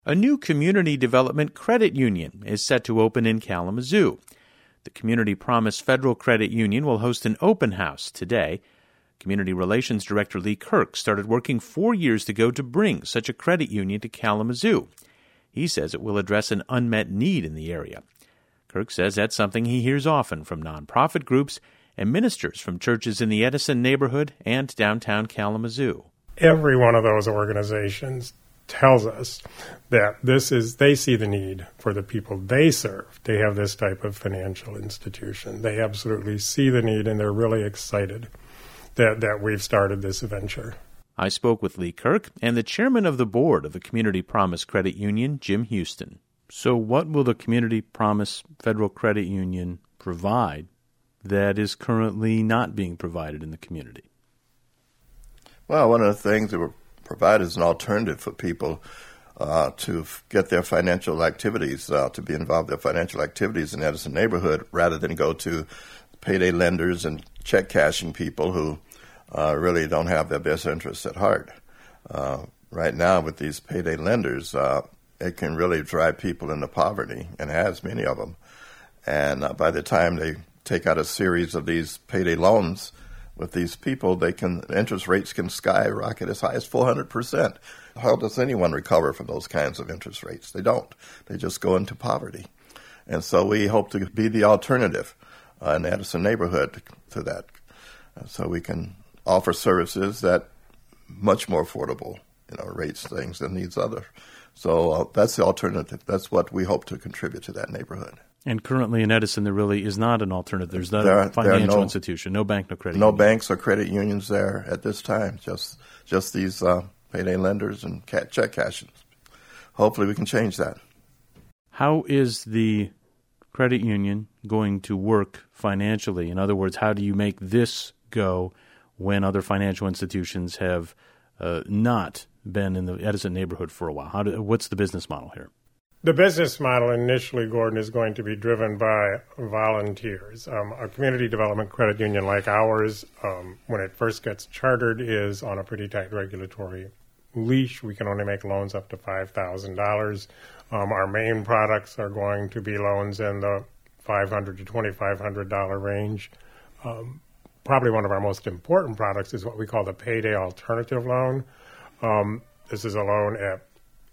A new community development credit union is set to open in Kalamazoo. The Community Promise Federal Credit Union will host an open house today. Community Relations Director Lee Kirk started working 4 years ago to bring such a credit union to Kalamazoo. He says it will address an unmet need in the area. Kirk says that's something he hears often from nonprofit groups and ministers from churches in the Edison neighborhood and downtown Kalamazoo. Every one of those organizations tells us that they see the need for the people they serve to have this type of financial institution. They absolutely see the need, and they're really excited that we've started this venture. I spoke with Lee Kirk and the chairman of the board of the Community Promise Credit Union, Jim Houston. So what will the Community Promise Federal Credit Union provide that is currently not being provided in the community? Well, one of the things that we're provide is an alternative for people to get their financial activities, to be involved in their financial activities in the Edison neighborhood, rather than go to payday lenders and check cashing people who really don't have their best interests at heart. Right now, with these payday lenders, it can really drive people into poverty, and has many of them. And by the time they take out a series of these payday loans with these people, interest rates can skyrocket as high as 400%. How does anyone recover from those kinds of interest rates? They don't. They just go into poverty. And so we hope to be the alternative in the Edison neighborhood to that. So we can offer services that much more affordable, rates, things than these other. So that's the alternative. That's what we hope to contribute to that neighborhood. And currently in Edison, there really is not an alternative. There's not a financial institution, no bank, no credit union. No banks or credit unions there at this time, just these payday lenders and check cashers. Hopefully we can change that. How is the credit union going to work financially? In other words, how do you make this go when other financial institutions have not been in the Edison neighborhood for a while? What's the business model here? The business model initially, Gordon, is going to be driven by volunteers. A community development credit union like ours, when it first gets chartered, is on a pretty tight regulatory leash. We can only make loans up to $5,000. Our main products are going to be loans in the $500 to $2,500 range. Probably one of our most important products is what we call the Payday Alternative Loan. This is a loan at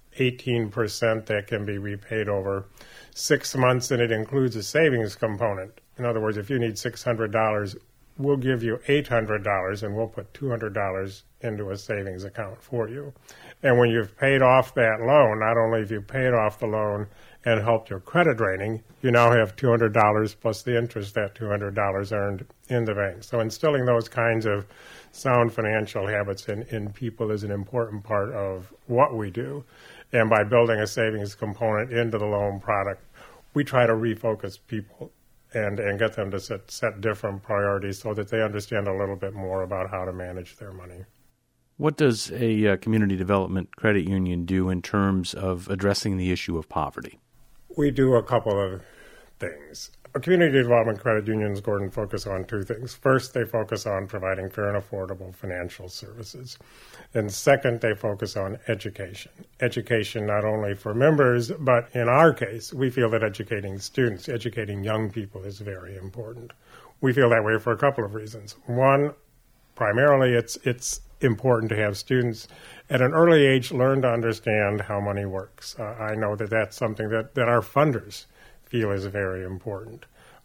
18% that can be repaid over 6 months, and it includes a savings component. In other words, if you need $600, we'll give you $800, and we'll put $200 into a savings account for you. And when you've paid off that loan, not only have you paid off the loan and helped your credit rating, you now have $200 plus the interest that $200 earned in the bank. So instilling those kinds of sound financial habits in people is an important part of what we do. And by building a savings component into the loan product, we try to refocus people and get them to set different priorities so that they understand a little bit more about how to manage their money. What does a community development credit union do in terms of addressing the issue of poverty? We do a couple of things. A community development credit unions, Gordon, focus on two things. First, they focus on providing fair and affordable financial services. And second, they focus on education. Education not only for members, but in our case, we feel that educating students, educating young people is very important. We feel that way for a couple of reasons. One, primarily it's important to have students at an early age learn to understand how money works. I know that that's something that our funders feel is very important.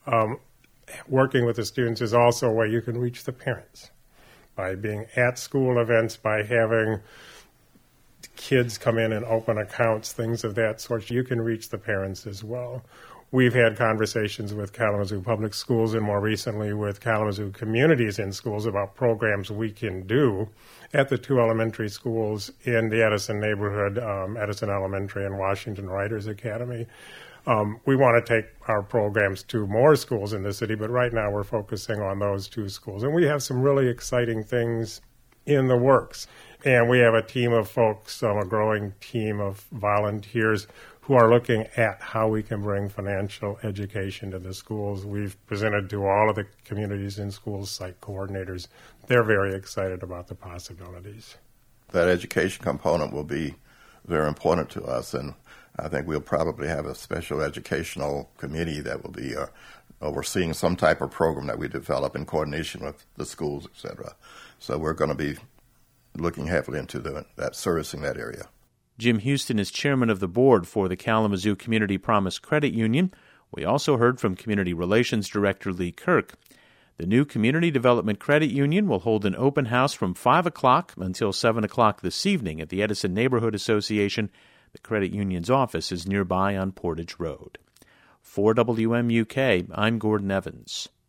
Working with the students is also a way you can reach the parents. By being at school events, by having kids come in and open accounts, things of that sort, you can reach the parents as well. We've had conversations with Kalamazoo Public Schools and more recently with Kalamazoo Communities in Schools about programs we can do at the two elementary schools in the Edison neighborhood, Edison Elementary and Washington Writers Academy. We want to take our programs to more schools in the city, but right now we're focusing on those two schools. And we have some really exciting things in the works. And we have a team of folks, a growing team of volunteers who are looking at how we can bring financial education to the schools. We've presented to all of the communities in schools, site coordinators. They're very excited about the possibilities. That education component will be very important to us. And I think we'll probably have a special educational committee that will be overseeing some type of program that we develop in coordination with the schools, et cetera. So we're going to be looking heavily into that servicing that area. Jim Houston is chairman of the board for the Kalamazoo Community Promise Credit Union. We also heard from Community Relations Director Lee Kirk. The new Community Development Credit Union will hold an open house from 5 o'clock until 7 o'clock this evening at the Edison Neighborhood Association. The credit union's office is nearby on Portage Road. For WMUK, I'm Gordon Evans.